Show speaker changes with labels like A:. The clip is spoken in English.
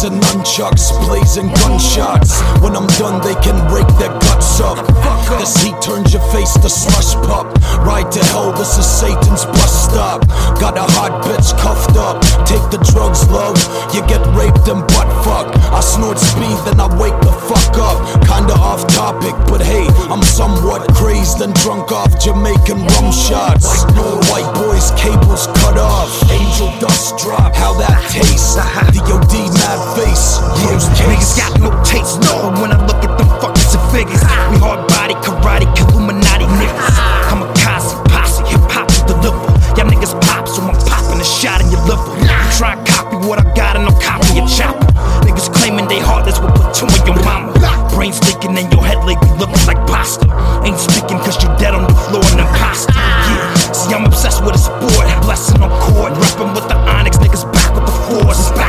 A: and nunchucks, blazing gunshots. When I'm done, they can rake their guts up. This heat turns your face to slush pup. Ride to hell, this is Satan's bus stop. Got a hot bitch cuffed up. Take the drugs, love, you get raped and butt fucked. I snort speed, then I wake the fuck up. Kinda off topic, but hey, I'm somewhat crazed and drunk off Jamaican rum shots. White boys, cables cut off. Angel dust drop, how that tastes. DOD mad face.
B: Niggas got no taste, no. When I look at them fuckers and figures, we hard body, karate, Illuminati niggas. Kamikaze, posse, hip hop to deliver. Y'all niggas pop, so I'm popping a shot in your liver. You try and copy what I got and I'm copying your chopper. Niggas claiming they heartless will put two in your mama. Brains leaking in your head lately looking like pasta. Ain't speaking cause you dead on the floor and imposter. Yeah, see I'm obsessed with a sport, blessing on court. Rapping with the Onyx, niggas back with the force.